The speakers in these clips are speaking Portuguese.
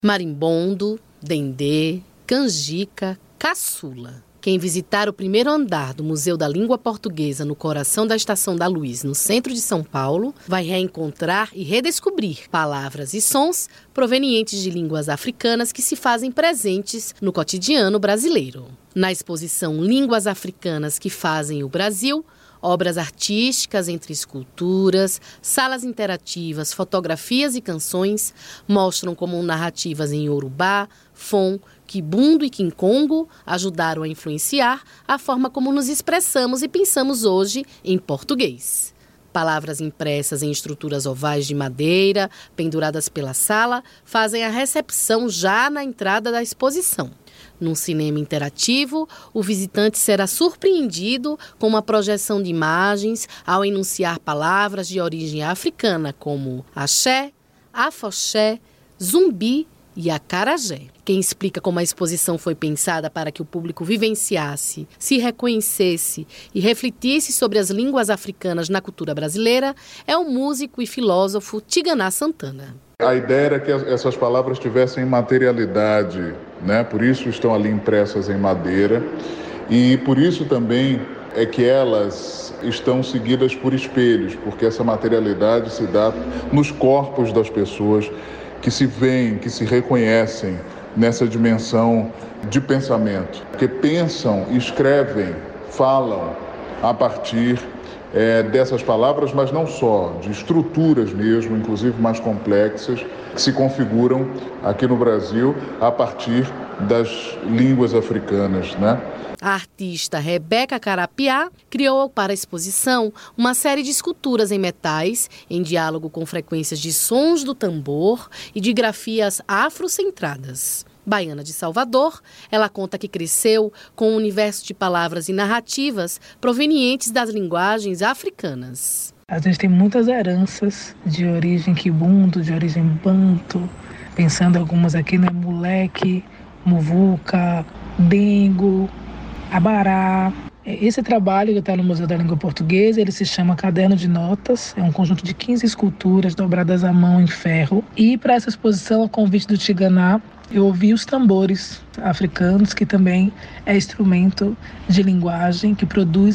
marimbondo, dendê, canjica, caçula. Quem visitar o primeiro andar do Museu da Língua Portuguesa no coração da Estação da Luz, no centro de São Paulo, vai reencontrar e redescobrir palavras e sons provenientes de línguas africanas que se fazem presentes no cotidiano brasileiro. Na exposição Línguas Africanas que Fazem o Brasil, obras artísticas entre esculturas, salas interativas, fotografias e canções mostram como narrativas em Yorubá, Fon, Kibundo e Kinkongo ajudaram a influenciar a forma como nos expressamos e pensamos hoje em português. Palavras impressas em estruturas ovais de madeira, penduradas pela sala, fazem a recepção já na entrada da exposição. Num cinema interativo, o visitante será surpreendido com uma projeção de imagens ao enunciar palavras de origem africana como axé, afoxé, zumbi e acarajé. Quem explica como a exposição foi pensada para que o público vivenciasse, se reconhecesse e refletisse sobre as línguas africanas na cultura brasileira é o músico e filósofo Tiganá Santana. A ideia era que essas palavras tivessem materialidade, né? Por isso estão ali impressas em madeira e por isso também é que elas estão seguidas por espelhos, porque essa materialidade se dá nos corpos das pessoas que se veem, que se reconhecem nessa dimensão de pensamento, que pensam, escrevem, falam a partir dessas palavras, mas não só, de estruturas mesmo, inclusive mais complexas, que se configuram aqui no Brasil a partir das línguas africanas, né? A artista Rebeca Carapiá criou para a exposição uma série de esculturas em metais, em diálogo com frequências de sons do tambor e de grafias afrocentradas. Baiana de Salvador, ela conta que cresceu com um universo de palavras e narrativas provenientes das linguagens africanas. A gente tem muitas heranças de origem quibundo, de origem banto, pensando algumas aqui, né? Moleque, muvuca, dengo, abará. Esse trabalho que está no Museu da Língua Portuguesa, ele se chama Caderno de Notas, é um conjunto de 15 esculturas dobradas à mão em ferro. E para essa exposição, a convite do Tiganá, eu ouvi os tambores africanos, que também é instrumento de linguagem, que produz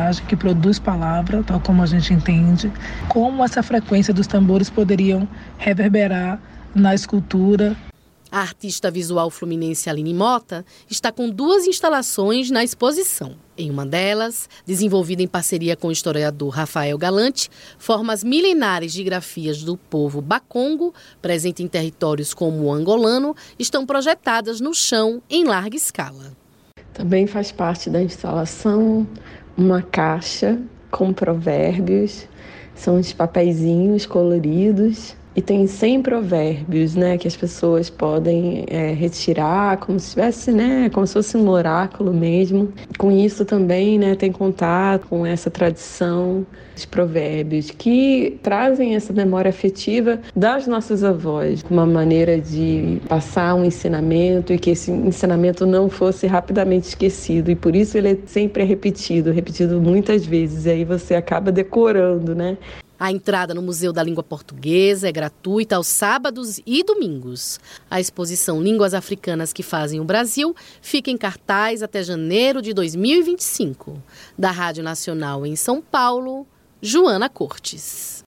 palavra, tal como a gente entende. Como essa frequência dos tambores poderiam reverberar na escultura. A artista visual fluminense Aline Mota está com 2 instalações na exposição. Em uma delas, desenvolvida em parceria com o historiador Rafael Galante, formas milenares de grafias do povo Bakongo, presente em territórios como o angolano, estão projetadas no chão em larga escala. Também faz parte da instalação uma caixa com provérbios, são os papeizinhos coloridos. E tem 100 provérbios, né, que as pessoas podem retirar como se tivesse, né, como se fosse um oráculo mesmo. Com isso também, né, tem contato com essa tradição de provérbios que trazem essa memória afetiva das nossas avós, uma maneira de passar um ensinamento e que esse ensinamento não fosse rapidamente esquecido. E por isso ele é sempre repetido muitas vezes. E aí você acaba decorando, né? A entrada no Museu da Língua Portuguesa é gratuita aos sábados e domingos. A exposição Línguas Africanas que Fazem o Brasil fica em cartaz até janeiro de 2025. Da Rádio Nacional em São Paulo, Joana Cortes.